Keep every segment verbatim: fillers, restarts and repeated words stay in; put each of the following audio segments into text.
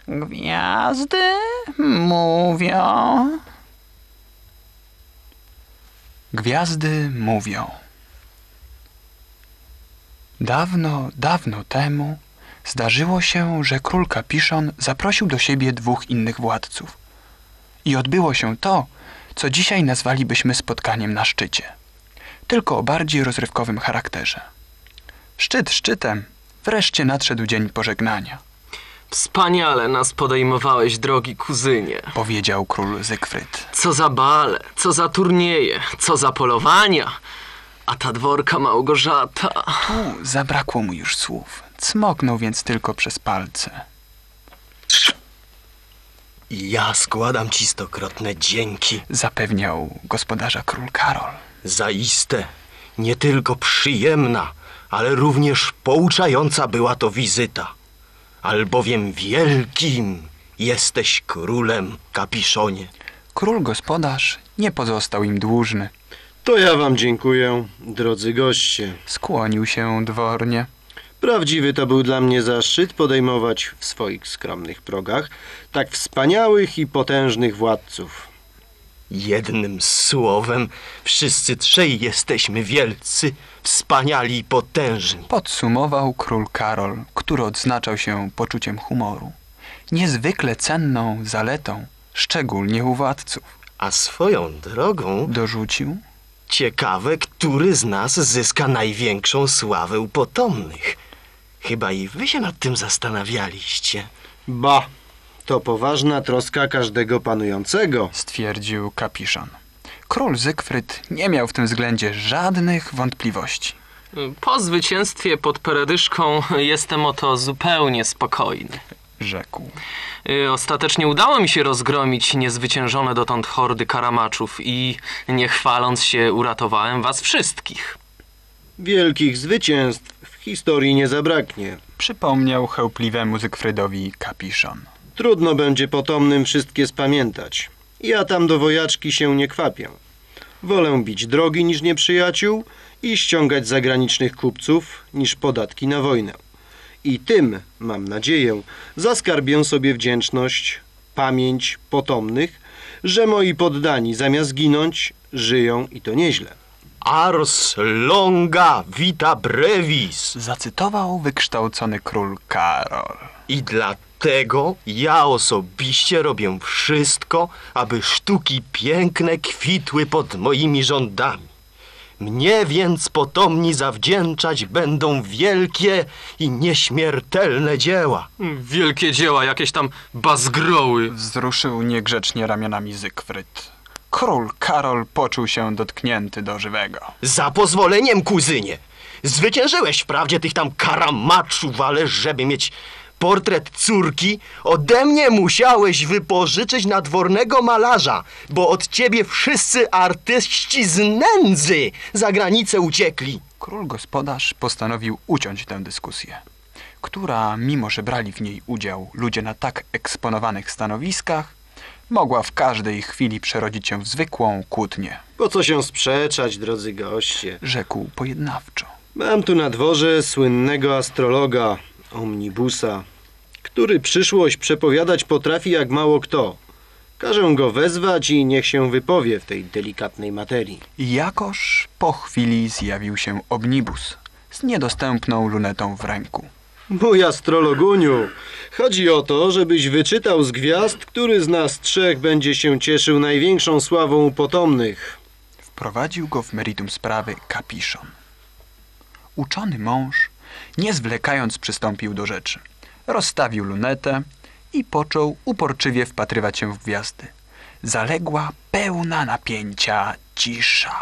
Gwiazdy mówią. Gwiazdy mówią. Dawno, dawno temu zdarzyło się, że król Kapiszon zaprosił do siebie dwóch innych władców. I odbyło się to, co dzisiaj nazwalibyśmy spotkaniem na szczycie. Tylko o bardziej rozrywkowym charakterze. Szczyt szczytem, wreszcie nadszedł dzień pożegnania. Wspaniale nas podejmowałeś, drogi kuzynie. Powiedział król Zygfryd. Co za bale, co za turnieje, co za polowania. A ta dworka Małgorzata... Tu zabrakło mu już słów. Cmoknął więc tylko przez palce. I ja składam ci stokrotne dzięki. Zapewniał gospodarza król Karol. Zaiste nie tylko przyjemna, ale również pouczająca była to wizyta. Albowiem wielkim jesteś królem, Kapiszonie. Król gospodarz nie pozostał im dłużny. To ja wam dziękuję, drodzy goście. Skłonił się dwornie. Prawdziwy to był dla mnie zaszczyt podejmować w swoich skromnych progach tak wspaniałych i potężnych władców. Jednym słowem, wszyscy trzej jesteśmy wielcy, wspaniali i potężni. Podsumował król Karol, który odznaczał się poczuciem humoru. Niezwykle cenną zaletą, szczególnie u władców. A swoją drogą Dorzucił. Ciekawe, który z nas zyska największą sławę u potomnych. Chyba i wy się nad tym zastanawialiście. Ba, to poważna troska każdego panującego, Stwierdził Kapiszon. Król Zygfryd nie miał w tym względzie żadnych wątpliwości. Po zwycięstwie pod Peredyszką jestem o to zupełnie spokojny. Rzekł. Ostatecznie udało mi się rozgromić niezwyciężone dotąd hordy karamaczów i, nie chwaląc się, uratowałem was wszystkich. Wielkich zwycięstw w historii nie zabraknie. Przypomniał chełpliwemu Zygfrydowi Kapiszon. Trudno będzie potomnym wszystkie spamiętać. Ja tam do wojaczki się nie kwapię. Wolę bić drogi niż nieprzyjaciół i ściągać zagranicznych kupców niż podatki na wojnę. I tym, mam nadzieję, zaskarbię sobie wdzięczność, pamięć potomnych, że moi poddani zamiast ginąć, żyją i to nieźle. Ars longa vita brevis. Zacytował wykształcony król Karol. I dlatego ja osobiście robię wszystko, aby sztuki piękne kwitły pod moimi rządami. Mnie więc potomni zawdzięczać będą wielkie i nieśmiertelne dzieła. Wielkie dzieła, jakieś tam bazgroły. Wzruszył niegrzecznie ramionami Zygfryd. Król Karol poczuł się dotknięty do żywego. Za pozwoleniem, kuzynie. Zwyciężyłeś wprawdzie tych tam karamaczów, ale żeby mieć portret córki, ode mnie musiałeś wypożyczyć nadwornego malarza, bo od ciebie wszyscy artyści z nędzy za granicę uciekli. Król gospodarz postanowił uciąć tę dyskusję, która, mimo że brali w niej udział ludzie na tak eksponowanych stanowiskach, mogła w każdej chwili przerodzić się w zwykłą kłótnię. Po co się sprzeczać, drodzy goście? Rzekł pojednawczo. Mam tu na dworze słynnego astrologa, Omnibusa, który przyszłość przepowiadać potrafi jak mało kto. Każę go wezwać i niech się wypowie w tej delikatnej materii. Jakoż po chwili zjawił się Omnibus z niedostępną lunetą w ręku. Mój astrologuniu, chodzi o to, żebyś wyczytał z gwiazd, który z nas trzech będzie się cieszył największą sławą u potomnych. Wprowadził go w meritum sprawy Kapiszon. Uczony mąż, nie zwlekając, przystąpił do rzeczy. Rozstawił lunetę i począł uporczywie wpatrywać się w gwiazdy. Zaległa pełna napięcia cisza.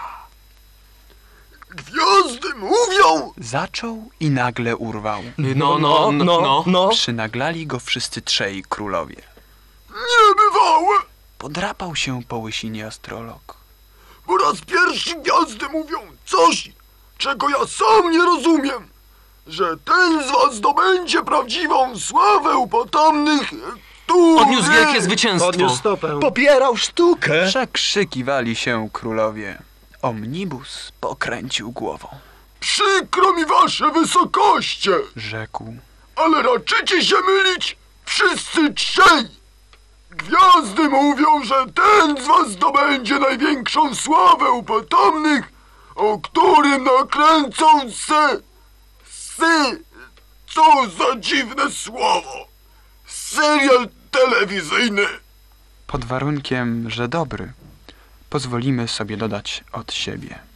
Gwiazdy mówią! Zaczął i nagle urwał. No, no, no, no. no. Przynaglali go wszyscy trzej królowie. Niebywałe! Podrapał się po łysinie astrolog. Po raz pierwszy gwiazdy mówią coś, czego ja sam nie rozumiem. Że ten z was zdobędzie prawdziwą sławę u potomnych, który... Odniósł wielkie zwycięstwo. Podniósł stopę. Popierał sztukę. Przekrzykiwali się królowie. Omnibus pokręcił głową. Przykro mi wasze wysokoście, Rzekł. ale raczycie się mylić. Wszyscy Wy trzej! Gwiazdy mówią, że ten z was zdobędzie największą sławę u potomnych, o którym nakręcą se... sy... Co za dziwne słowo! Serial telewizyjny! Pod warunkiem, że dobry, pozwolimy sobie dodać od siebie.